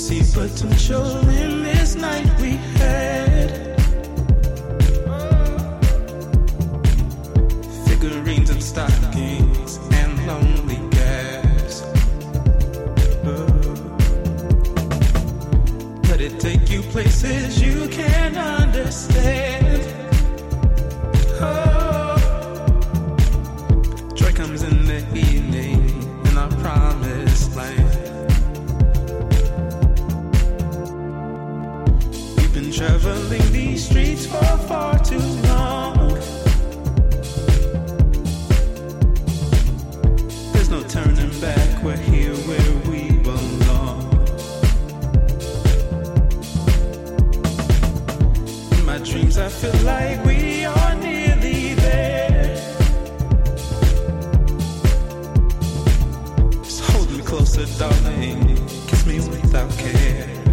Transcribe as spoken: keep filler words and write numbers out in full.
See potential in this night we had. Figurines and stockings and lonely gas. Let it take you places you can't understand. Oh, joy comes in the evening in our promised land. Been traveling these streets for far too long. There's no turning back, we're here where we belong. In my dreams I feel like we are nearly there. Just hold me closer, darling, kiss me without care.